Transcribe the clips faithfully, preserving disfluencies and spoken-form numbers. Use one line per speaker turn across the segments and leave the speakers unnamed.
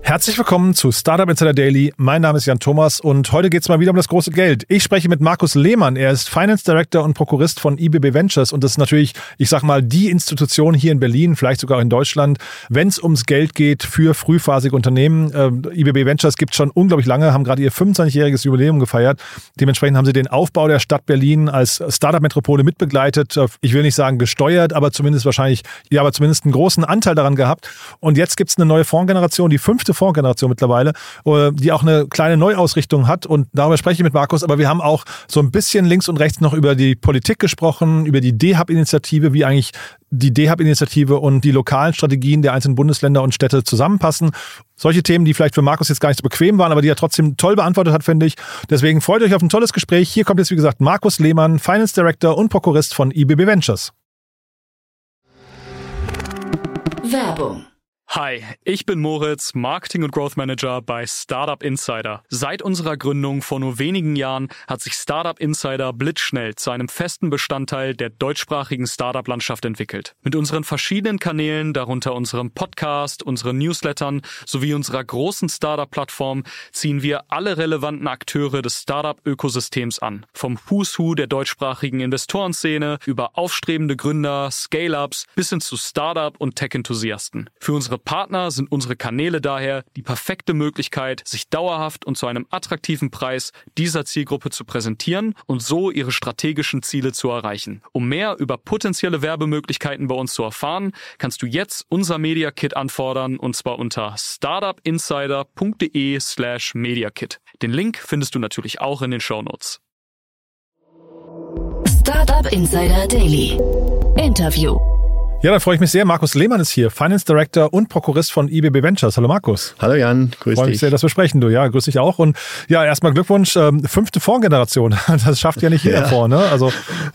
Herzlich willkommen zu Startup Insider Daily. Mein Name ist Jan Thomas und heute geht es mal wieder um das große Geld. Ich spreche mit Markus Lehmann. Er ist Finance Director und Prokurist von I B B Ventures und das ist natürlich, ich sag mal, die Institution hier in Berlin, vielleicht sogar in Deutschland, wenn es ums Geld geht für frühphasige Unternehmen. Ähm, I B B Ventures gibt es schon unglaublich lange, haben gerade ihr fünfundzwanzigjähriges Jubiläum gefeiert. Dementsprechend haben sie den Aufbau der Stadt Berlin als Startup-Metropole mitbegleitet. Ich will nicht sagen gesteuert, aber zumindest wahrscheinlich, ja, aber zumindest einen großen Anteil daran gehabt. Und jetzt gibt es eine neue Fondsgeneration, die fünfte Fondsgeneration mittlerweile, die auch eine kleine Neuausrichtung hat und darüber spreche ich mit Markus, aber wir haben auch so ein bisschen links und rechts noch über die Politik gesprochen, über die D Hub-Initiative, wie eigentlich die D Hub-Initiative und die lokalen Strategien der einzelnen Bundesländer und Städte zusammenpassen. Solche Themen, die vielleicht für Markus jetzt gar nicht so bequem waren, aber die er trotzdem toll beantwortet hat, finde ich. Deswegen freut euch auf ein tolles Gespräch. Hier kommt jetzt, wie gesagt, Markus Lehmann, Finance Director und Prokurist von I B B Ventures.
Werbung.
Hi, ich bin Moritz, Marketing- und Growth Manager bei Startup Insider. Seit unserer Gründung vor nur wenigen Jahren hat sich Startup Insider blitzschnell zu einem festen Bestandteil der deutschsprachigen Startup-Landschaft entwickelt. Mit unseren verschiedenen Kanälen, darunter unserem Podcast, unseren Newslettern sowie unserer großen Startup-Plattform, ziehen wir alle relevanten Akteure des Startup-Ökosystems an. Vom Who's Who der deutschsprachigen Investorenszene über aufstrebende Gründer, Scale-Ups bis hin zu Startup- und Tech-Enthusiasten. Für unsere Partner sind unsere Kanäle daher die perfekte Möglichkeit, sich dauerhaft und zu einem attraktiven Preis dieser Zielgruppe zu präsentieren und so ihre strategischen Ziele zu erreichen. Um mehr über potenzielle Werbemöglichkeiten bei uns zu erfahren, kannst du jetzt unser Media Kit anfordern und zwar unter startupinsider.de slash mediakit. Den Link findest du natürlich auch in den Shownotes.
Startup Insider Daily. Interview.
Ja, da freue ich mich sehr. Markus Lehmann ist hier, Finance Director und Prokurist von I B B Ventures. Hallo Markus.
Hallo Jan, grüß dich.
Freue mich sehr, dass wir sprechen, du. Ja, grüß dich auch. Und ja, erstmal Glückwunsch, ähm, fünfte Fondsgeneration. Das schafft ja nicht jeder ja. Fonds, ne? Also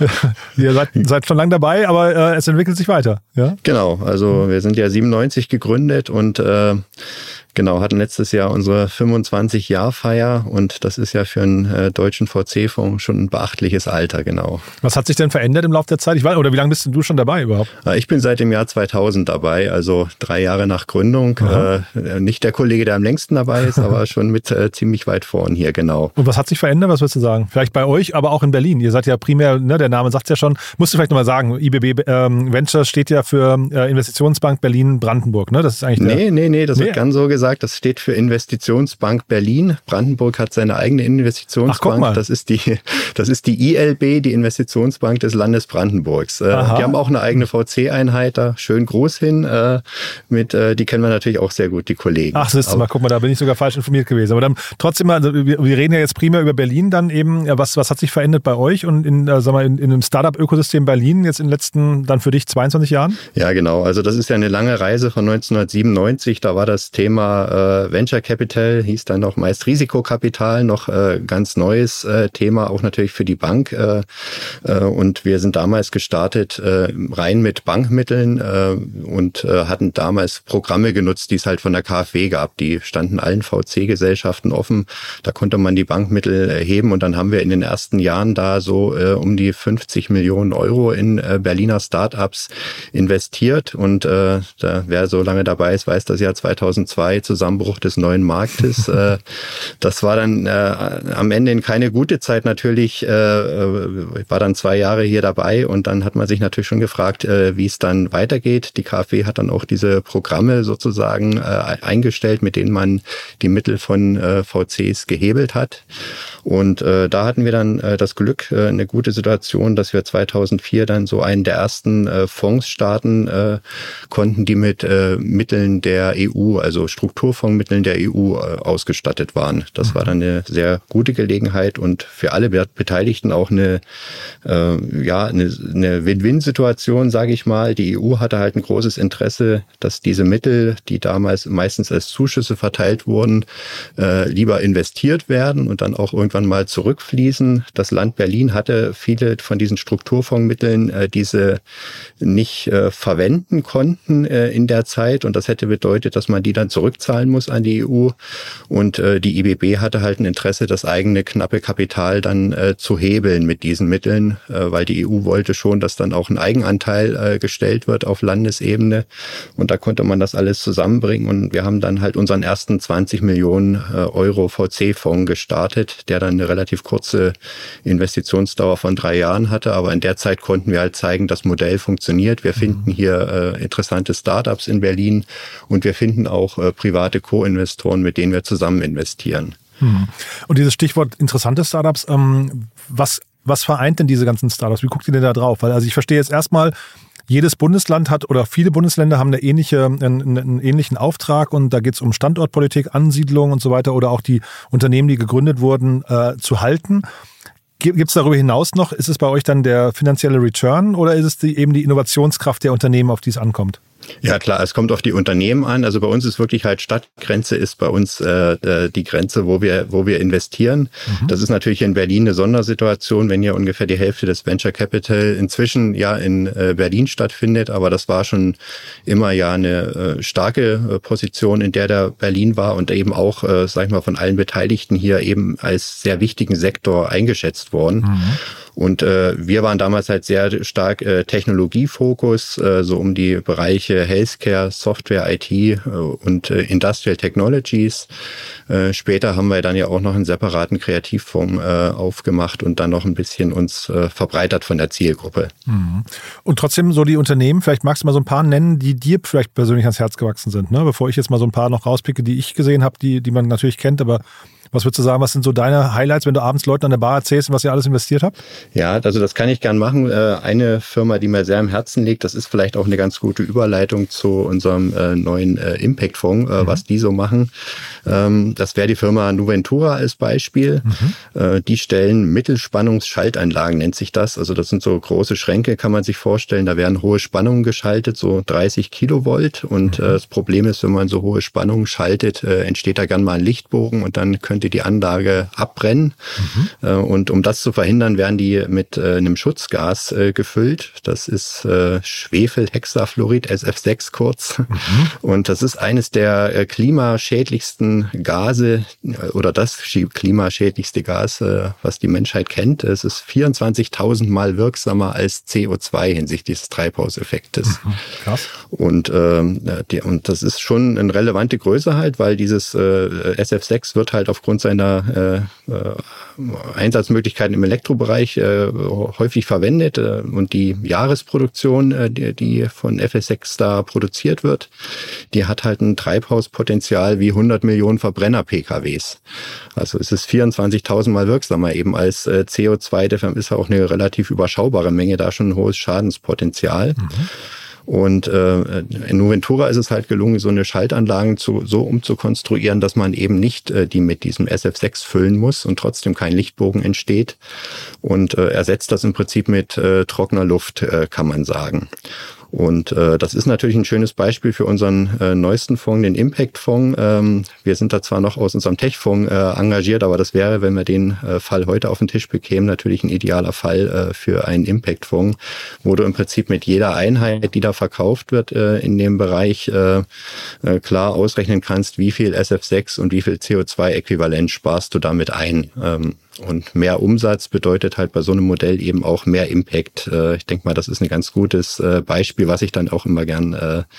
ihr seid, seid schon lange dabei, aber äh, es entwickelt sich weiter. Ja?
Genau, also wir sind ja siebenundneunzig gegründet und äh, Genau, hatten letztes Jahr unsere fünfundzwanzig-Jahr-Feier und das ist ja für einen äh, deutschen V C-Fonds schon ein beachtliches Alter, genau.
Was hat sich denn verändert im Laufe der Zeit? Ich weiß, oder wie lange bist du schon dabei überhaupt?
Ich bin seit dem Jahr zweitausend dabei, also drei Jahre nach Gründung. Äh, nicht der Kollege, der am längsten dabei ist, aber schon mit äh, ziemlich weit vorn hier, genau.
Und was hat sich verändert, was würdest du sagen? Vielleicht bei euch, aber auch in Berlin. Ihr seid ja primär, ne, der Name sagt es ja schon, musst du vielleicht nochmal sagen, I B B ähm, Ventures steht ja für äh, Investitionsbank Berlin-Brandenburg, ne? Das ist eigentlich der,
Nee, nee, nee, das
nee.
wird gern so gesagt. Das steht für Investitionsbank Berlin. Brandenburg hat seine eigene Investitionsbank.
Ach, guck mal.
Das ist die, das ist die I L B, die Investitionsbank des Landes Brandenburgs. Äh, die haben auch eine eigene V C-Einheit da. Schön groß hin. Äh, mit, äh, die kennen wir natürlich auch sehr gut, die Kollegen.
Ach, siehst du mal, guck mal, da bin ich sogar falsch informiert gewesen. Aber dann trotzdem mal, also wir, wir reden ja jetzt primär über Berlin dann eben. Was, was hat sich verändert bei euch und in, äh, sag mal, in, in einem Startup-Ökosystem Berlin jetzt in den letzten, dann für dich zweiundzwanzig Jahren?
Ja, genau. Also das ist ja eine lange Reise von neunzehnhundertsiebenundneunzig. Da war das Thema äh, Venture Capital, hieß dann noch meist Risikokapital, noch äh, ganz neues äh, Thema, auch natürlich für die Bank. Äh, äh, und wir sind damals gestartet äh, rein mit Bankmitteln äh, und äh, hatten damals Programme genutzt, die es halt von der K f W gab. Die standen allen V C-Gesellschaften offen. Da konnte man die Bankmittel erheben und dann haben wir in den ersten Jahren da so äh, um die fünfzig Millionen Euro in äh, Berliner Startups investiert. Und äh, da, wer so lange dabei ist, weiß das Jahr zweitausendzwei, Zusammenbruch des neuen Marktes. äh, das war dann äh, am Ende keine gute Zeit natürlich. Äh, war dann zwei Jahre hier dabei und dann hat man sich natürlich schon gefragt, äh, wie es dann weitergeht. Die K f W hat dann auch diese Programme sozusagen äh, eingestellt, mit denen man die Mittel von äh, V Cs gehebelt hat. Und äh, da hatten wir dann äh, das Glück, äh, eine gute Situation, dass wir zweitausendvier dann so einen der ersten äh, Fonds starten äh, konnten, die mit äh, Mitteln der E U, also Strukturfondsmitteln der E U äh, ausgestattet waren. Das war dann eine sehr gute Gelegenheit und für alle Beteiligten auch eine, äh, ja, eine, eine Win-Win-Situation, sage ich mal. Die E U hatte halt ein großes Interesse, dass diese Mittel, die damals meistens als Zuschüsse verteilt wurden, äh, lieber investiert werden und dann auch irgendwann mal zurückfließen. Das Land Berlin hatte viele von diesen Strukturfondsmitteln, äh, diese nicht äh, verwenden konnten äh, in der Zeit und das hätte bedeutet, dass man die dann zurückzahlen muss an die E U und äh, die I B B hatte halt ein Interesse, das eigene knappe Kapital dann äh, zu hebeln mit diesen Mitteln, äh, weil die E U wollte schon, dass dann auch ein Eigenanteil äh, gestellt gestellt wird auf Landesebene. Und da konnte man das alles zusammenbringen. Und wir haben dann halt unseren ersten zwanzig Millionen Euro V C-Fonds gestartet, der dann eine relativ kurze Investitionsdauer von drei Jahren hatte. Aber in der Zeit konnten wir halt zeigen, das Modell funktioniert. Wir finden hier äh, interessante Startups in Berlin und wir finden auch äh, private Co-Investoren, mit denen wir zusammen investieren.
Und dieses Stichwort interessante Startups, ähm, was, was vereint denn diese ganzen Startups? Wie guckt ihr denn da drauf? Weil also ich verstehe jetzt erstmal, jedes Bundesland hat oder viele Bundesländer haben eine ähnliche, einen, einen ähnlichen Auftrag und da geht es um Standortpolitik, Ansiedlung und so weiter oder auch die Unternehmen, die gegründet wurden, äh, zu halten. Gibt es darüber hinaus noch, ist es bei euch dann der finanzielle Return oder ist es die, eben die Innovationskraft der Unternehmen, auf die es ankommt?
Ja klar, es kommt auf die Unternehmen an. Also bei uns ist wirklich halt Stadtgrenze ist bei uns äh, die Grenze, wo wir wo wir investieren. Mhm. Das ist natürlich in Berlin eine Sondersituation, wenn ja ungefähr die Hälfte des Venture Capital inzwischen ja in äh, Berlin stattfindet. Aber das war schon immer ja eine äh, starke äh, Position, in der der Berlin war und eben auch, äh, sag ich mal, von allen Beteiligten hier eben als sehr wichtigen Sektor eingeschätzt worden. Mhm. Und äh, wir waren damals halt sehr stark äh, Technologiefokus, äh, so um die Bereiche Healthcare, Software, I T äh, und äh, Industrial Technologies. Äh, später haben wir dann ja auch noch einen separaten Kreativfonds äh, aufgemacht und dann noch ein bisschen uns äh, verbreitert von der Zielgruppe.
Mhm. Und trotzdem so die Unternehmen, vielleicht magst du mal so ein paar nennen, die dir vielleicht persönlich ans Herz gewachsen sind, ne? Bevor ich jetzt mal so ein paar noch rauspicke, die ich gesehen habe, die, die man natürlich kennt, aber was würdest du sagen, was sind so deine Highlights, wenn du abends Leuten an der Bar erzählst, was ihr alles investiert habt?
Ja, also das kann ich gern machen. Eine Firma, die mir sehr am Herzen liegt, das ist vielleicht auch eine ganz gute Überleitung zu unserem neuen Impact-Fonds, mhm. was die so machen. Das wäre die Firma Nuventura als Beispiel. Mhm. Die stellen Mittelspannungsschaltanlagen, nennt sich das. Also das sind so große Schränke, kann man sich vorstellen. Da werden hohe Spannungen geschaltet, so dreißig Kilovolt. Und mhm. das Problem ist, wenn man so hohe Spannungen schaltet, entsteht da gern mal ein Lichtbogen und dann könnte die Anlage abbrennen. Mhm. Und um das zu verhindern, werden die mit äh, einem Schutzgas äh, gefüllt. Das ist äh, Schwefelhexafluorid, S F sechs kurz. Mhm. Und das ist eines der äh, klimaschädlichsten Gase äh, oder das klimaschädlichste Gas, äh, was die Menschheit kennt. Es ist vierundzwanzigtausend Mal wirksamer als C O zwei hinsichtlich des Treibhauseffektes. Mhm. Krass. Und, ähm, die, und das ist schon eine relevante Größe halt, weil dieses äh, S F sechs wird halt aufgrund seiner äh, äh, Einsatzmöglichkeiten im Elektrobereich äh, häufig verwendet äh, und die Jahresproduktion, äh, die, die von F S sechs da produziert wird, die hat halt ein Treibhauspotenzial wie hundert Millionen Verbrenner-P K Ws. Also es ist vierundzwanzigtausend Mal wirksamer eben als äh, C O zwei, deshalb ist auch eine relativ überschaubare Menge da schon ein hohes Schadenspotenzial. Mhm. Und äh, in Nuventura ist es halt gelungen, so eine Schaltanlagen zu, so umzukonstruieren, dass man eben nicht äh, die mit diesem S F sechs füllen muss und trotzdem kein Lichtbogen entsteht. Und äh, ersetzt das im Prinzip mit äh, trockener Luft, äh, kann man sagen. Und äh, das ist natürlich ein schönes Beispiel für unseren äh, neuesten Fonds, den Impact-Fonds. Ähm, wir sind da zwar noch aus unserem Tech-Fonds äh, engagiert, aber das wäre, wenn wir den äh, Fall heute auf den Tisch bekämen, natürlich ein idealer Fall äh, für einen Impact-Fonds, wo du im Prinzip mit jeder Einheit, die da verkauft wird äh, in dem Bereich, äh, äh, klar ausrechnen kannst, wie viel S F sechs und wie viel C O zwei Äquivalent sparst du damit ein. Ähm, Und mehr Umsatz bedeutet halt bei so einem Modell eben auch mehr Impact. Ich denke mal, das ist ein ganz gutes Beispiel, was ich dann auch immer gern,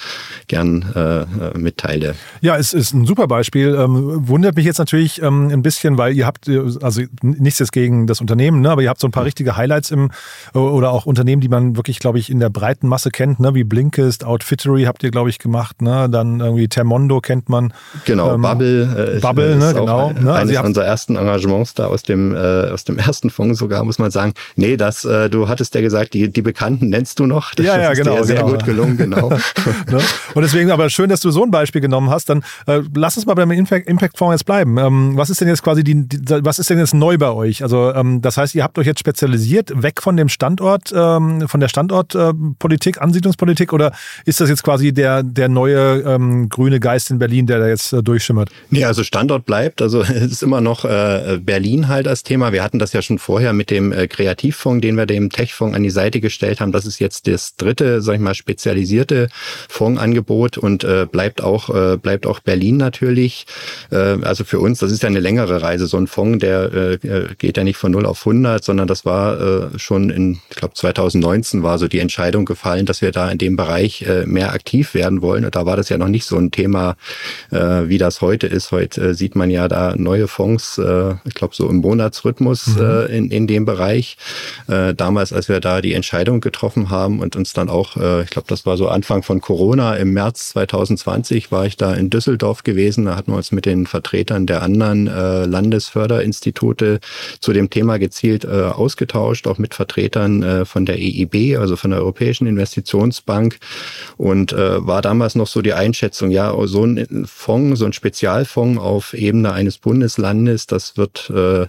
gern mitteile.
Ja, es ist ein super Beispiel. Wundert mich jetzt natürlich ein bisschen, weil ihr habt, also nichts jetzt gegen das Unternehmen, ne, aber ihr habt so ein paar richtige Highlights im, oder auch Unternehmen, die man wirklich, glaube ich, in der breiten Masse kennt, ne, wie Blinkist, Outfittery habt ihr, glaube ich, gemacht, ne, dann irgendwie Termondo kennt man.
Genau, ähm, Bubble.
Bubble,
ist
ne,
auch
genau.
Eines
ne, also
unserer ersten Engagements da aus dem Äh, aus dem ersten Fonds sogar, muss man sagen. Nee, das, äh, du hattest ja gesagt, die, die Bekannten nennst du noch. Das
ja, ja,
ist
genau.
dir sehr
genau.
gut gelungen, genau.
ne? Und deswegen aber schön, dass du so ein Beispiel genommen hast. Dann äh, lass uns mal beim Impact-Fonds jetzt bleiben. Ähm, was ist denn jetzt quasi die, die, was ist denn jetzt neu bei euch? Also ähm, das heißt, ihr habt euch jetzt spezialisiert, weg von dem Standort, ähm, von der Standortpolitik, äh, Ansiedlungspolitik, oder ist das jetzt quasi der, der neue ähm, grüne Geist in Berlin, der da jetzt äh, durchschimmert?
Nee, also Standort bleibt, also es ist immer noch äh, Berlin halt als das Thema. Wir hatten das ja schon vorher mit dem äh, Kreativfonds, den wir dem Tech-Fonds an die Seite gestellt haben. Das ist jetzt das dritte, sag ich mal, spezialisierte Fondsangebot und äh, bleibt auch äh, bleibt auch Berlin natürlich. Äh, also für uns, das ist ja eine längere Reise. So ein Fonds, der äh, geht ja nicht von null auf hundert, sondern das war äh, schon in, ich glaube zwanzig neunzehn war so die Entscheidung gefallen, dass wir da in dem Bereich äh, mehr aktiv werden wollen. Und da war das ja noch nicht so ein Thema, äh, wie das heute ist. Heute äh, sieht man ja da neue Fonds, äh, ich glaube so im Monatsrhythmus mhm. äh, in, in dem Bereich. Äh, damals, als wir da die Entscheidung getroffen haben und uns dann auch, äh, ich glaube, das war so Anfang von Corona, im März zwanzig zwanzig war ich da in Düsseldorf gewesen. Da hatten wir uns mit den Vertretern der anderen äh, Landesförderinstitute zu dem Thema gezielt äh, ausgetauscht, auch mit Vertretern äh, von der E I B, also von der Europäischen Investitionsbank. Und äh, war damals noch so die Einschätzung, ja, so ein Fonds, so ein Spezialfonds auf Ebene eines Bundeslandes, das wird äh,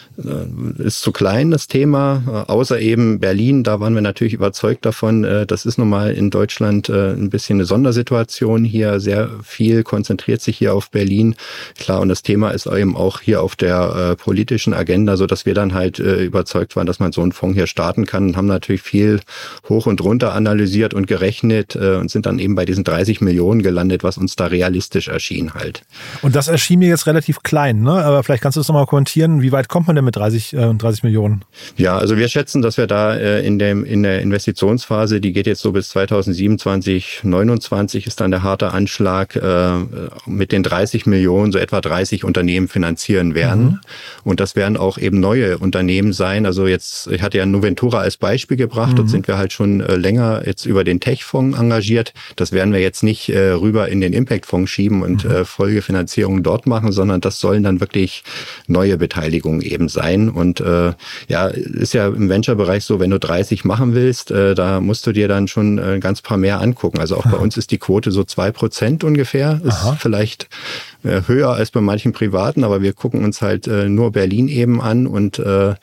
ist zu klein, das Thema, außer eben Berlin, da waren wir natürlich überzeugt davon, das ist nun mal in Deutschland ein bisschen eine Sondersituation hier, sehr viel konzentriert sich hier auf Berlin, klar, und das Thema ist eben auch hier auf der politischen Agenda, so dass wir dann halt überzeugt waren, dass man so einen Fonds hier starten kann, und haben natürlich viel hoch und runter analysiert und gerechnet und sind dann eben bei diesen dreißig Millionen gelandet, was uns da realistisch erschien halt.
Und das erschien mir jetzt relativ klein, ne? Aber vielleicht kannst du das nochmal kommentieren, wie weit kommt man denn mit dreißig, äh, dreißig Millionen?
Ja, also wir schätzen, dass wir da äh, in, dem, in der Investitionsphase, die geht jetzt so bis zwanzig siebenundzwanzig, neunundzwanzig ist dann der harte Anschlag, äh, mit den dreißig Millionen so etwa dreißig Unternehmen finanzieren werden. Mhm. Und das werden auch eben neue Unternehmen sein. Also jetzt, ich hatte ja Noventura als Beispiel gebracht, mhm. dort sind wir halt schon äh, länger jetzt über den Tech-Fonds engagiert. Das werden wir jetzt nicht äh, rüber in den Impact-Fonds schieben und mhm. äh, Folgefinanzierung dort machen, sondern das sollen dann wirklich neue Beteiligungen eben sein. Und äh, ja, ist ja im Venture-Bereich so, wenn du dreißig machen willst, äh, da musst du dir dann schon ein ganz paar mehr angucken. Also auch bei uns ist die Quote so zwei Prozent ungefähr. Ist Aha. vielleicht äh, höher als bei manchen Privaten, aber wir gucken uns halt äh, nur Berlin eben an und äh,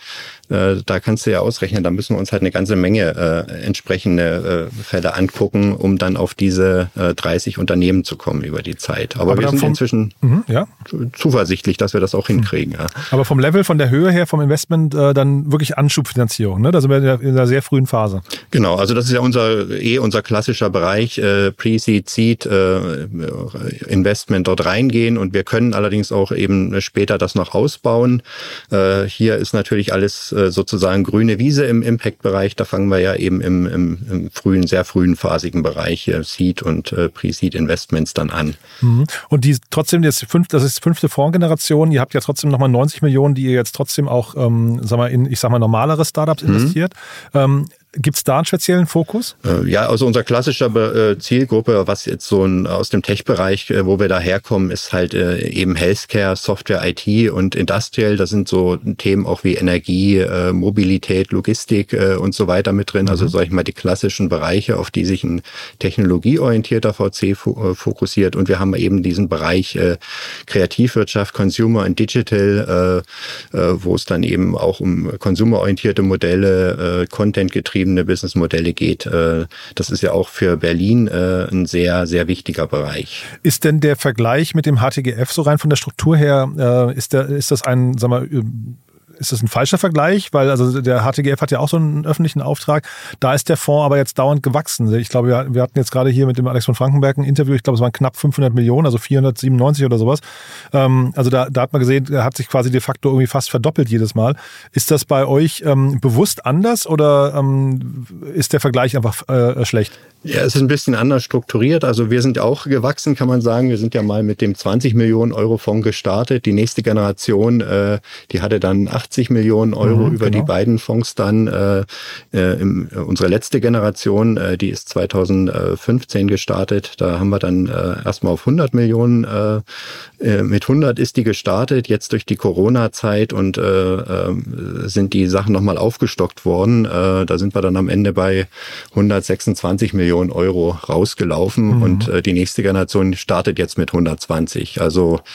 da kannst du ja ausrechnen, da müssen wir uns halt eine ganze Menge äh, entsprechende äh, Fälle angucken, um dann auf diese äh, dreißig Unternehmen zu kommen über die Zeit. Aber, Aber wir sind vom, inzwischen mhm, ja. zuversichtlich, dass wir das auch hinkriegen. Ja.
Aber vom Level, von der Höhe her, vom Investment, äh, dann wirklich Anschubfinanzierung, ne? Da sind wir in einer, in einer sehr frühen Phase.
Genau, also das ist ja unser eh unser klassischer Bereich, äh, Pre-Seed, Seed, äh, Investment dort reingehen, und wir können allerdings auch eben später das noch ausbauen. Äh, hier ist natürlich alles sozusagen grüne Wiese im Impact-Bereich. Da fangen wir ja eben im, im, im frühen, sehr frühen phasigen Bereich hier Seed und äh, Pre-Seed-Investments dann an.
Und die trotzdem, das, fünf, das ist die fünfte Fondsgeneration. Ihr habt ja trotzdem nochmal neunzig Millionen, die ihr jetzt trotzdem auch, ähm, sag mal, in, ich sag mal, normalere Startups mhm. investiert. Ähm, Gibt es da einen speziellen Fokus?
Ja, also unser klassischer Zielgruppe, was jetzt so ein, aus dem Tech-Bereich, wo wir da herkommen, ist halt eben Healthcare, Software, I T und Industrial. Da sind so Themen auch wie Energie, Mobilität, Logistik und so weiter mit drin. Mhm. Also sag ich mal die klassischen Bereiche, auf die sich ein technologieorientierter V C fokussiert. Und wir haben eben diesen Bereich Kreativwirtschaft, Consumer und Digital, wo es dann eben auch um consumerorientierte Modelle, Content getrieben Businessmodelle geht. Das ist ja auch für Berlin ein sehr, sehr wichtiger Bereich.
Ist denn der Vergleich mit dem H T G F so rein von der Struktur her, ist, der, ist das ein, sag mal, ist das ein falscher Vergleich? Weil also der H T G F hat ja auch so einen öffentlichen Auftrag. Da ist der Fonds aber jetzt dauernd gewachsen. Ich glaube, wir, wir hatten jetzt gerade hier mit dem Alex von Frankenberg ein Interview. Ich glaube, es waren knapp fünfhundert Millionen, also vierhundertsiebenundneunzig oder sowas. Ähm, also da, da hat man gesehen, er hat sich quasi de facto irgendwie fast verdoppelt jedes Mal. Ist das bei euch ähm, bewusst anders oder ähm, ist der Vergleich einfach äh, schlecht?
Ja, es ist ein bisschen anders strukturiert. Also wir sind auch gewachsen, kann man sagen. Wir sind ja mal mit dem zwanzig Millionen Euro Fonds gestartet. Die nächste Generation, äh, die hatte dann achtzig Millionen Euro mhm, über genau. die beiden Fonds dann. Äh, äh, im, unsere letzte Generation, äh, die ist zweitausendfünfzehn gestartet. Da haben wir dann äh, erstmal auf hundert Millionen, äh, äh, mit hundert ist die gestartet. Jetzt durch die Corona-Zeit und äh, äh, sind die Sachen nochmal aufgestockt worden. Äh, da sind wir dann am Ende bei hundertsechsundzwanzig Millionen Euro rausgelaufen mhm. und äh, die nächste Generation startet jetzt mit hundertzwanzig. Also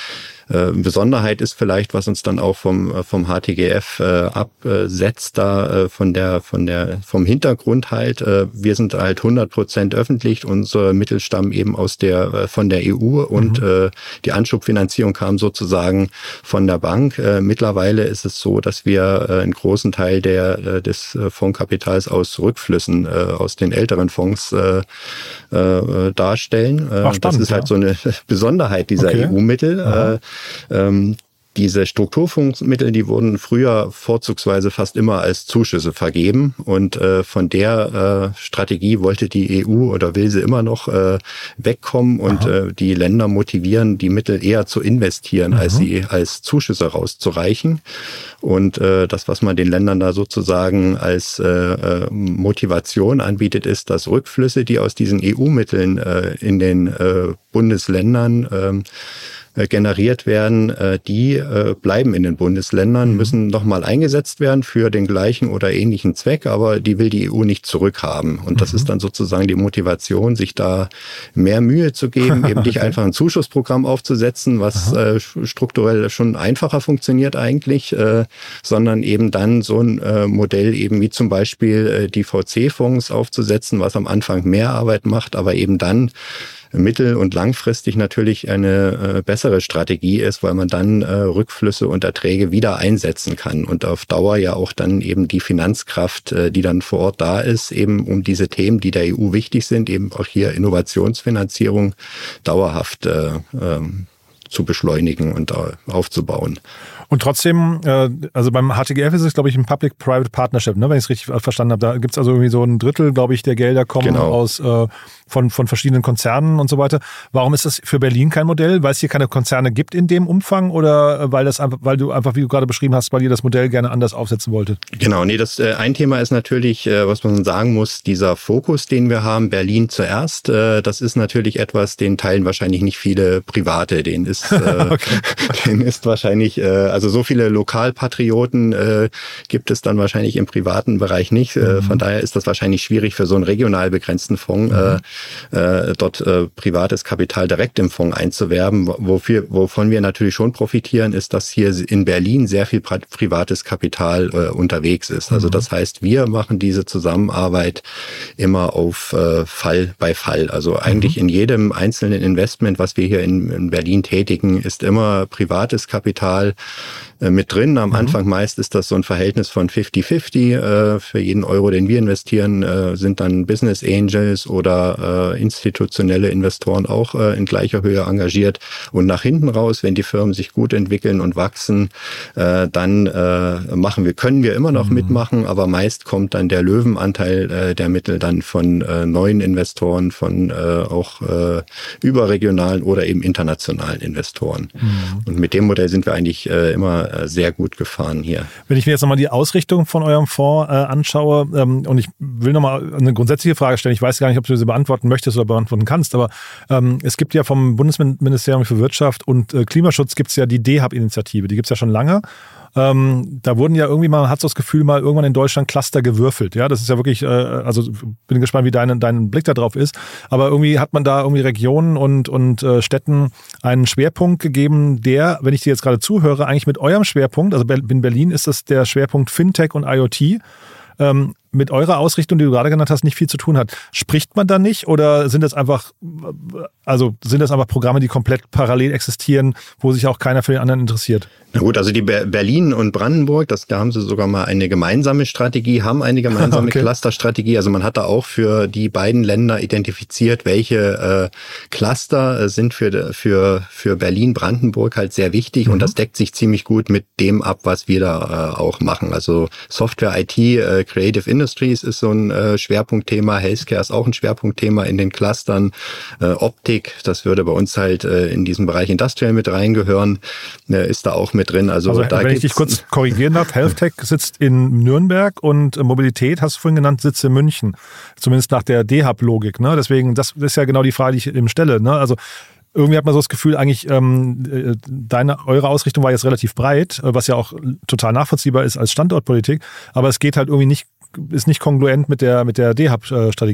Äh, Besonderheit ist vielleicht, was uns dann auch vom vom H T G F äh, absetzt, da äh, von der von der vom Hintergrund halt. Äh, wir sind halt hundert Prozent öffentlich. Unsere Mittel stammen eben aus der äh, von der E U und mhm. äh, die Anschubfinanzierung kam sozusagen von der Bank. Äh, mittlerweile ist es so, dass wir äh, einen großen Teil der äh, des äh, Fondskapitals aus Rückflüssen äh, aus den älteren Fonds äh, äh, darstellen. Äh,
Ach, spannend,
das ist halt
ja.
so eine Besonderheit dieser okay. E U-Mittel. Äh, ähm, Diese Strukturfondsmittel, die wurden früher vorzugsweise fast immer als Zuschüsse vergeben und äh, von der äh, Strategie wollte die E U oder will sie immer noch äh, wegkommen und äh, die Länder motivieren, die Mittel eher zu investieren, Aha. als sie als Zuschüsse rauszureichen. Und äh, das, was man den Ländern da sozusagen als äh, Motivation anbietet, ist, dass Rückflüsse, die aus diesen E U-Mitteln äh, in den äh, Bundesländern äh, generiert werden, die bleiben in den Bundesländern, müssen nochmal eingesetzt werden für den gleichen oder ähnlichen Zweck, aber die will die E U nicht zurückhaben. Und das mhm. ist dann sozusagen die Motivation, sich da mehr Mühe zu geben, eben nicht okay. einfach ein Zuschussprogramm aufzusetzen, was äh, strukturell schon einfacher funktioniert eigentlich, äh, sondern eben dann so ein äh, Modell eben wie zum Beispiel äh, die V C-Fonds aufzusetzen, was am Anfang mehr Arbeit macht, aber eben dann mittel- und langfristig natürlich eine äh, bessere Strategie ist, weil man dann äh, Rückflüsse und Erträge wieder einsetzen kann und auf Dauer ja auch dann eben die Finanzkraft, äh, die dann vor Ort da ist, eben um diese Themen, die der E U wichtig sind, eben auch hier Innovationsfinanzierung dauerhaft äh, äh, zu beschleunigen und äh, aufzubauen.
Und trotzdem, äh, also beim H T G F ist es, glaube ich, ein Public-Private Partnership, ne, wenn ich es richtig verstanden habe. Da gibt es also irgendwie so ein Drittel, glaube ich, der Gelder kommen genau. aus äh, von, von verschiedenen Konzernen und so weiter. Warum ist das für Berlin kein Modell? Weil es hier keine Konzerne gibt in dem Umfang oder weil das einfach, weil du einfach, wie du gerade beschrieben hast, weil ihr das Modell gerne anders aufsetzen wolltet?
Genau, nee, das äh, ein Thema ist natürlich, äh, was man sagen muss, dieser Fokus, den wir haben, Berlin zuerst, äh, das ist natürlich etwas, den teilen wahrscheinlich nicht viele Private, den ist, äh, okay. den ist wahrscheinlich, äh, also so viele Lokalpatrioten äh, gibt es dann wahrscheinlich im privaten Bereich nicht. Mhm. Äh, von daher ist das wahrscheinlich schwierig für so einen regional begrenzten Fonds, mhm. äh, äh, dort äh, privates Kapital direkt im Fonds einzuwerben. Wofür, wovon wir natürlich schon profitieren, ist, dass hier in Berlin sehr viel pri- privates Kapital äh, unterwegs ist. Also das heißt, wir machen diese Zusammenarbeit immer auf äh, Fall bei Fall. Also eigentlich mhm. in jedem einzelnen Investment, was wir hier in, in Berlin tätigen, ist immer privates Kapital mit drin. Am mhm. Anfang meist ist das so ein Verhältnis von fifty fifty. Äh, für jeden Euro, den wir investieren, äh, sind dann Business Angels oder äh, institutionelle Investoren auch äh, in gleicher Höhe engagiert. Und nach hinten raus, wenn die Firmen sich gut entwickeln und wachsen, äh, dann äh, machen wir, können wir immer noch mhm. mitmachen, aber meist kommt dann der Löwenanteil äh, der Mittel dann von äh, neuen Investoren, von äh, auch äh, überregionalen oder eben internationalen Investoren. Mhm. Und mit dem Modell sind wir eigentlich äh, immer sehr gut gefahren hier.
Wenn ich mir jetzt nochmal die Ausrichtung von eurem Fonds äh, anschaue ähm, und ich will nochmal eine grundsätzliche Frage stellen, ich weiß gar nicht, ob du sie beantworten möchtest oder beantworten kannst, aber ähm, es gibt ja vom Bundesministerium für Wirtschaft und äh, Klimaschutz gibt es ja die D H A B-Initiative, die gibt es ja schon lange. Ähm, da wurden ja irgendwie mal, man hat so das Gefühl, mal irgendwann in Deutschland Cluster gewürfelt. Ja, das ist ja wirklich, äh, also bin gespannt, wie dein, dein Blick da drauf ist. Aber irgendwie hat man da irgendwie Regionen und, und äh, Städten einen Schwerpunkt gegeben, der, wenn ich dir jetzt gerade zuhöre, eigentlich mit eurem Schwerpunkt, also in Berlin ist das der Schwerpunkt Fintech und IoT, ähm, mit eurer Ausrichtung, die du gerade genannt hast, nicht viel zu tun hat. Spricht man da nicht oder sind das einfach, also sind das einfach Programme, die komplett parallel existieren, wo sich auch keiner für den anderen interessiert?
Na gut, also die Be- Berlin und Brandenburg, das, da haben sie sogar mal eine gemeinsame Strategie, haben eine gemeinsame okay. Clusterstrategie. Also man hat da auch für die beiden Länder identifiziert, welche äh, Cluster äh, sind für, für, für Berlin, Brandenburg halt sehr wichtig mhm. und das deckt sich ziemlich gut mit dem ab, was wir da äh, auch machen. Also Software, I T, äh, Creative Industries ist so ein äh, Schwerpunktthema, Healthcare ist auch ein Schwerpunktthema in den Clustern, äh, Optik, das würde bei uns halt äh, in diesem Bereich Industrial mit reingehören, äh, ist da auch mit drin. Also,
also
da
wenn ich dich kurz korrigieren darf, Healthtech sitzt in Nürnberg und Mobilität, hast du vorhin genannt, sitzt in München. Zumindest nach der D H A B-Logik. Ne? Deswegen, das ist ja genau die Frage, die ich eben stelle. Ne? Also irgendwie hat man so das Gefühl, eigentlich ähm, deine, eure Ausrichtung war jetzt relativ breit, was ja auch total nachvollziehbar ist als Standortpolitik, aber es geht halt irgendwie nicht, ist nicht kongruent mit der, mit der D H A B-Strategie.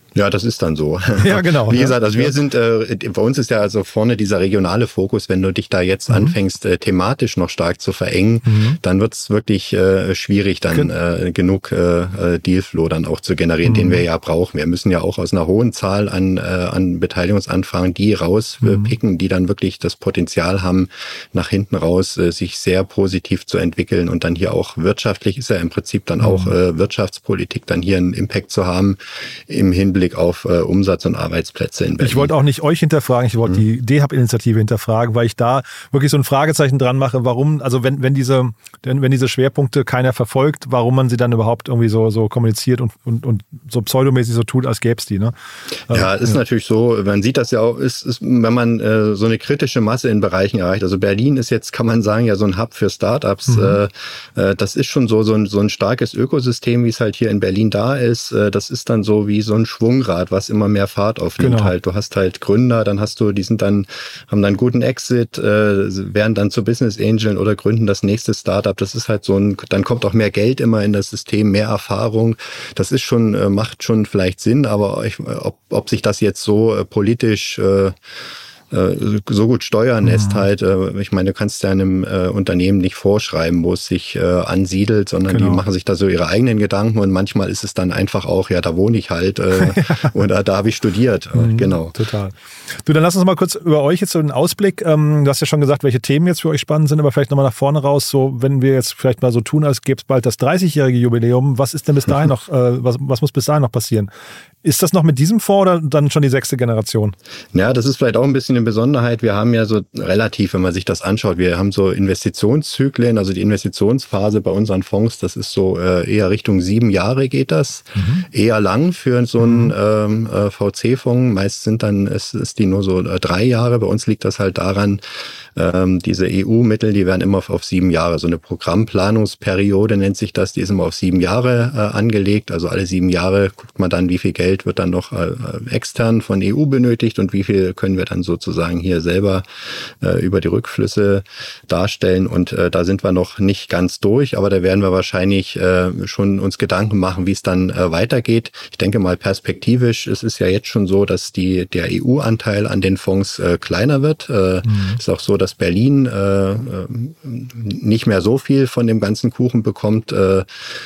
Ja, das ist dann so.
Ja, genau.
Wie gesagt, also
ja.
wir sind, äh, bei uns ist ja also vorne dieser regionale Fokus, wenn du dich da jetzt mhm. anfängst, äh, thematisch noch stark zu verengen, mhm. dann wird es wirklich äh, schwierig, dann äh, genug äh, Dealflow dann auch zu generieren, mhm. den wir ja brauchen. Wir müssen ja auch aus einer hohen Zahl an, äh, an Beteiligungsanfragen die rauspicken, mhm. die dann wirklich das Potenzial haben, nach hinten raus äh, sich sehr positiv zu entwickeln und dann hier auch wirtschaftlich ist ja im Prinzip dann mhm. auch äh, Wirtschaftspolitik, dann hier einen Impact zu haben im Hinblick auf äh, Umsatz und Arbeitsplätze in Berlin.
Ich wollte auch nicht euch hinterfragen, ich wollte mhm. die D-Hub-Initiative hinterfragen, weil ich da wirklich so ein Fragezeichen dran mache, warum, also wenn, wenn diese, wenn diese Schwerpunkte keiner verfolgt, warum man sie dann überhaupt irgendwie so, so kommuniziert und, und, und so pseudomäßig so tut, als gäbe es die, ne?
Ja, ist ja. natürlich so, man sieht das ja auch, ist, ist, wenn man äh, so eine kritische Masse in Bereichen erreicht, also Berlin ist jetzt, kann man sagen, ja so ein Hub für Startups, mhm. äh, das ist schon so, so ein, so ein starkes Ökosystem, wie es halt hier in Berlin da ist, äh, das ist dann so wie so ein Schwung Rad, was immer mehr Fahrt aufnimmt. Genau. Halt, du hast halt Gründer, dann hast du, die sind dann, haben dann guten Exit, äh, werden dann zu Business Angeln oder gründen das nächste Startup. Das ist halt so ein, dann kommt auch mehr Geld immer in das System, mehr Erfahrung. Das ist schon, äh, macht schon vielleicht Sinn, aber ich, ob, ob sich das jetzt so äh, politisch äh, so gut steuern lässt, mhm. halt, ich meine, du kannst ja einem äh, Unternehmen nicht vorschreiben, wo es sich äh, ansiedelt, sondern genau. die machen sich da so ihre eigenen Gedanken und manchmal ist es dann einfach auch, ja, da wohne ich halt äh, oder da habe ich studiert. Mhm, genau.
Total. Du, dann lass uns mal kurz über euch jetzt so einen Ausblick, ähm, du hast ja schon gesagt, welche Themen jetzt für euch spannend sind, aber vielleicht nochmal nach vorne raus, so wenn wir jetzt vielleicht mal so tun, als gäbe es bald das dreißigjährige Jubiläum, was ist denn bis dahin noch, äh, was, was muss bis dahin noch passieren? Ist das noch mit diesem Fonds oder dann schon die sechste Generation?
Ja, das ist vielleicht auch ein bisschen eine Besonderheit. Wir haben ja so relativ, wenn man sich das anschaut, wir haben so Investitionszyklen, also die Investitionsphase bei unseren Fonds, das ist so äh, eher Richtung sieben Jahre geht das. Mhm. Eher lang für so einen mhm. ähm, äh, V C-Fonds. Meist sind dann, ist, ist die nur so äh, drei Jahre. Bei uns liegt das halt daran, ähm, diese E U-Mittel, die werden immer auf, auf sieben Jahre. So eine Programmplanungsperiode nennt sich das, die ist immer auf sieben Jahre äh, angelegt. Also alle sieben Jahre guckt man dann, wie viel Geld wird dann noch äh, extern von E U benötigt und wie viel können wir dann sozusagen hier selber äh, über die Rückflüsse darstellen. Und äh, da sind wir noch nicht ganz durch, aber da werden wir wahrscheinlich äh, schon uns Gedanken machen, wie es dann äh, weitergeht. Ich denke mal perspektivisch, es ist ja jetzt schon so, dass die der E U-Anteil an den Fonds äh, kleiner wird. Äh, mhm. Ist auch so, dass Berlin äh, nicht mehr so viel von dem ganzen Kuchen bekommt, äh, äh,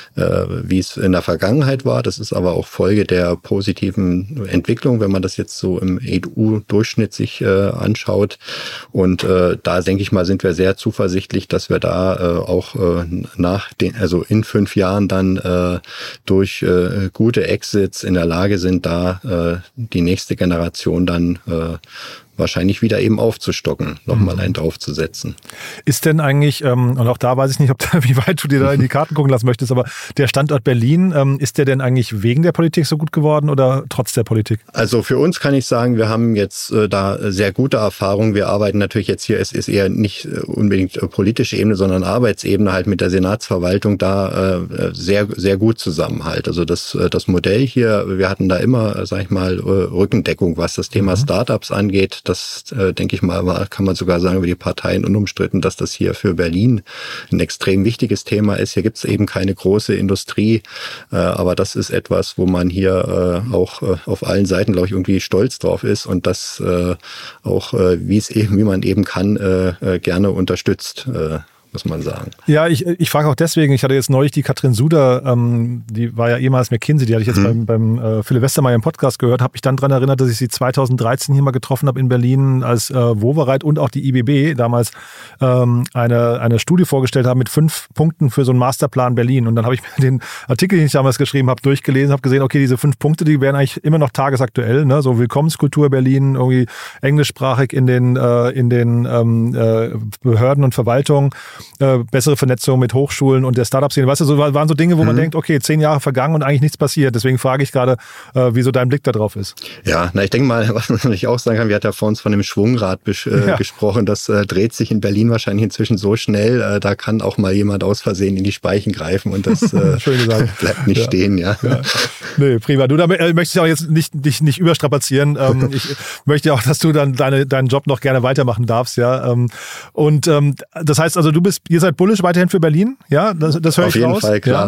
wie es in der Vergangenheit war. Das ist aber auch Folge der positiven Entwicklung, wenn man das jetzt so im E U-Durchschnitt sich äh, anschaut. Und äh, da denke ich mal, sind wir sehr zuversichtlich, dass wir da äh, auch äh, nach den, also in fünf Jahren dann äh, durch äh, gute Exits in der Lage sind, da äh, die nächste Generation dann äh, wahrscheinlich wieder eben aufzustocken, nochmal einen draufzusetzen.
Ist denn eigentlich, ähm, und auch da weiß ich nicht, ob da, wie weit du dir da in die Karten gucken lassen möchtest, aber der Standort Berlin, ähm, ist der denn eigentlich wegen der Politik so gut geworden oder trotz der Politik?
Also für uns kann ich sagen, wir haben jetzt äh, da sehr gute Erfahrungen. Wir arbeiten natürlich jetzt hier, es ist eher nicht unbedingt politische Ebene, sondern Arbeitsebene halt mit der Senatsverwaltung da äh, sehr, sehr gut zusammen halt. Also das, das Modell hier, wir hatten da immer, sag ich mal, Rückendeckung, was das Thema mhm. Startups angeht. Das, äh, denke ich mal, war, kann man sogar sagen, über die Parteien unumstritten, dass das hier für Berlin ein extrem wichtiges Thema ist. Hier gibt es eben keine große Industrie, äh, aber das ist etwas, wo man hier äh, auch äh, auf allen Seiten, glaube ich, irgendwie stolz drauf ist und das äh, auch, äh, wie es eben, wie man eben kann, äh, äh, gerne unterstützt. Äh, muss man sagen.
Ja, ich, ich frage auch deswegen, ich hatte jetzt neulich die Katrin Suder, ähm, die war ja ehemals McKinsey, die hatte ich jetzt mhm. beim, beim äh, Philipp Westermeier im Podcast gehört, habe mich dann daran erinnert, dass ich sie zweitausenddreizehn hier mal getroffen habe in Berlin, als äh, Wowereit und auch die I B B damals ähm, eine, eine Studie vorgestellt haben mit fünf Punkten für so einen Masterplan Berlin. Und dann habe ich mir den Artikel, den ich damals geschrieben habe, durchgelesen, habe gesehen, okay, diese fünf Punkte, die wären eigentlich immer noch tagesaktuell, ne? So Willkommenskultur Berlin, irgendwie englischsprachig in den, äh, in den ähm, äh, Behörden und Verwaltungen, Äh, bessere Vernetzung mit Hochschulen und der Startup-Szene. Weißt du, so waren so Dinge, wo mhm. man denkt, okay, zehn Jahre vergangen und eigentlich nichts passiert. Deswegen frage ich gerade, äh, wieso dein Blick da drauf ist.
Ja, na ich denke mal, was man natürlich auch sagen kann, wir hatten ja vor uns von dem Schwungrad besch- äh, ja. gesprochen, das äh, dreht sich in Berlin wahrscheinlich inzwischen so schnell, äh, da kann auch mal jemand aus Versehen in die Speichen greifen und das äh, bleibt nicht ja. stehen. Ja.
ja. Nee, prima. Du, da äh, möchte ich auch jetzt nicht, dich nicht überstrapazieren. Ähm, ich möchte auch, dass du dann deine, deinen Job noch gerne weitermachen darfst. Ja. Ähm, und ähm, das heißt also, du bist, ihr seid bullish weiterhin für Berlin? Ja, das, das höre ich raus.
Auf jeden Fall, klar.
Ja.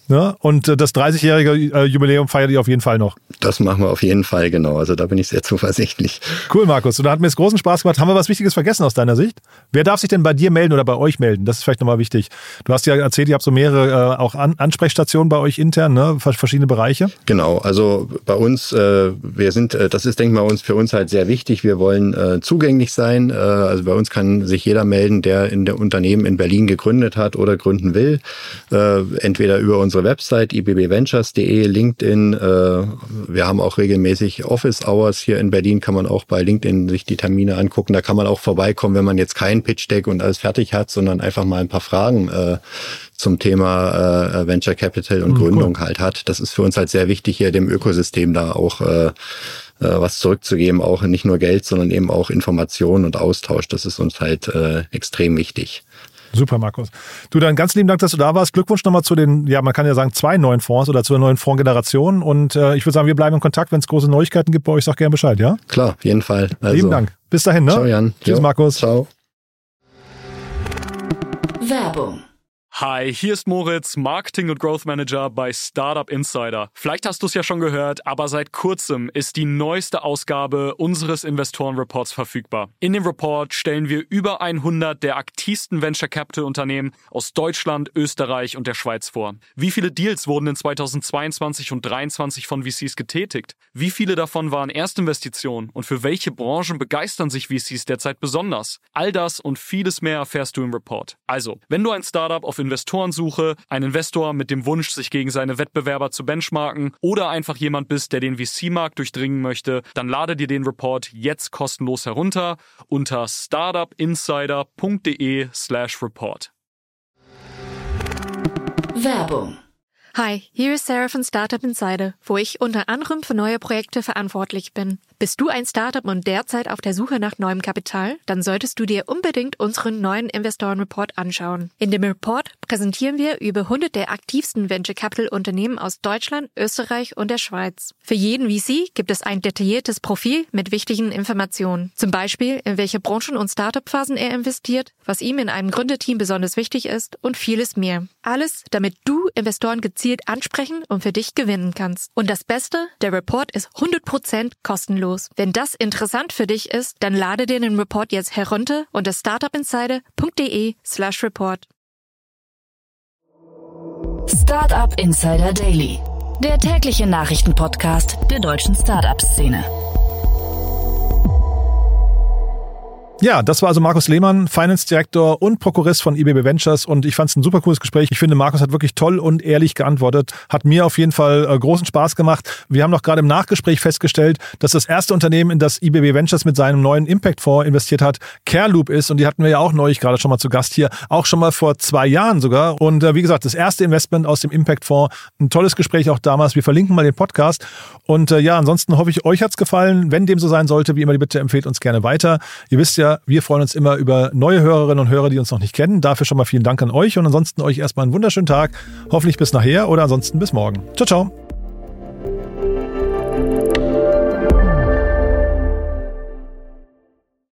Ne? Und äh, das dreißigjährige äh, Jubiläum feiert ihr auf jeden Fall noch.
Das machen wir auf jeden Fall, genau. Also da bin ich sehr zuversichtlich.
Cool, Markus. Und da hat mir es großen Spaß gemacht. Haben wir was Wichtiges vergessen aus deiner Sicht? Wer darf sich denn bei dir melden oder bei euch melden? Das ist vielleicht nochmal wichtig. Du hast ja erzählt, ihr habt so mehrere äh, auch An- Ansprechstationen bei euch intern, ne? Verschiedene Bereiche.
Genau, also bei uns, äh, wir sind, äh, das ist, denke ich mal, uns, für uns halt sehr wichtig. Wir wollen äh, zugänglich sein. Äh, also bei uns kann sich jeder melden, der in der Unternehmen in Berlin gegründet hat oder gründen will. Äh, entweder über unsere Website i b b ventures punkt d e, LinkedIn. Äh, wir haben auch regelmäßig Office Hours hier in Berlin, kann man auch bei LinkedIn sich die Termine angucken. Da kann man auch vorbeikommen, wenn man jetzt kein Pitch Deck und alles fertig hat, sondern einfach mal ein paar Fragen äh, zum Thema äh, Venture Capital und mhm, Gründung cool. halt hat. Das ist für uns halt sehr wichtig, hier dem Ökosystem da auch äh, was zurückzugeben, auch nicht nur Geld, sondern eben auch Informationen und Austausch. Das ist uns halt äh, extrem wichtig.
Super, Markus. Du, dann ganz lieben Dank, dass du da warst. Glückwunsch nochmal zu den, ja, man kann ja sagen, zwei neuen Fonds oder zu der neuen Fondsgeneration. Und äh, ich würde sagen, wir bleiben in Kontakt. Wenn es große Neuigkeiten gibt bei euch, sag gerne Bescheid, ja?
Klar, auf jeden Fall. Also,
lieben Dank. Bis dahin, ne?
Ciao, Jan.
Tschüss,
jo,
Markus.
Ciao.
Werbung.
Hi, hier ist Moritz, Marketing- und Growth Manager bei Startup Insider. Vielleicht hast du es ja schon gehört, aber seit kurzem ist die neueste Ausgabe unseres Investorenreports verfügbar. In dem Report stellen wir über hundert der aktivsten Venture Capital Unternehmen aus Deutschland, Österreich und der Schweiz vor. Wie viele Deals wurden in zweitausendzweiundzwanzig und zweitausenddreiundzwanzig von V Cs getätigt? Wie viele davon waren Erstinvestitionen? Und für welche Branchen begeistern sich V Cs derzeit besonders? All das und vieles mehr erfährst du im Report. Also, wenn du ein Startup auf Investorensuche, ein Investor mit dem Wunsch, sich gegen seine Wettbewerber zu benchmarken oder einfach jemand bist, der den V C-Markt durchdringen möchte, dann lade dir den Report jetzt kostenlos herunter unter startupinsider.de slash report.
Werbung.
Hi, hier ist Sarah von Startup Insider, wo ich unter anderem für neue Projekte verantwortlich bin. Bist du ein Startup und derzeit auf der Suche nach neuem Kapital? Dann solltest du dir unbedingt unseren neuen Investorenreport anschauen. In dem Report präsentieren wir über hundert der aktivsten Venture Capital Unternehmen aus Deutschland, Österreich und der Schweiz. Für jeden V C gibt es ein detailliertes Profil mit wichtigen Informationen. Zum Beispiel, in welche Branchen und Startup-Phasen er investiert, was ihm in einem Gründerteam besonders wichtig ist und vieles mehr. Alles, damit du Investoren gezielt ansprechen und für dich gewinnen kannst. Und das Beste, der Report ist hundert Prozent kostenlos. Wenn das interessant für dich ist, dann lade dir den Report jetzt herunter unter startupinsider.de slash report.
Startup Insider Daily, der tägliche Nachrichtenpodcast der deutschen Startup-Szene.
Ja, das war also Markus Lehmann, Finance Director und Prokurist von I B B Ventures, und ich fand es ein super cooles Gespräch. Ich finde, Markus hat wirklich toll und ehrlich geantwortet. Hat mir auf jeden Fall äh, großen Spaß gemacht. Wir haben noch gerade im Nachgespräch festgestellt, dass das erste Unternehmen, in das I B B Ventures mit seinem neuen Impact-Fonds investiert hat, Careloop ist, und die hatten wir ja auch neulich gerade schon mal zu Gast hier, auch schon mal vor zwei Jahren sogar. Und äh, wie gesagt, das erste Investment aus dem Impact-Fonds, ein tolles Gespräch auch damals. Wir verlinken mal den Podcast. Und äh, ja, ansonsten hoffe ich, euch hat's gefallen. Wenn dem so sein sollte, wie immer, die Bitte empfehlt uns gerne weiter. Ihr wisst ja, wir freuen uns immer über neue Hörerinnen und Hörer, die uns noch nicht kennen. Dafür schon mal vielen Dank an euch, und ansonsten euch erstmal einen wunderschönen Tag. Hoffentlich bis nachher oder ansonsten bis morgen. Ciao, ciao.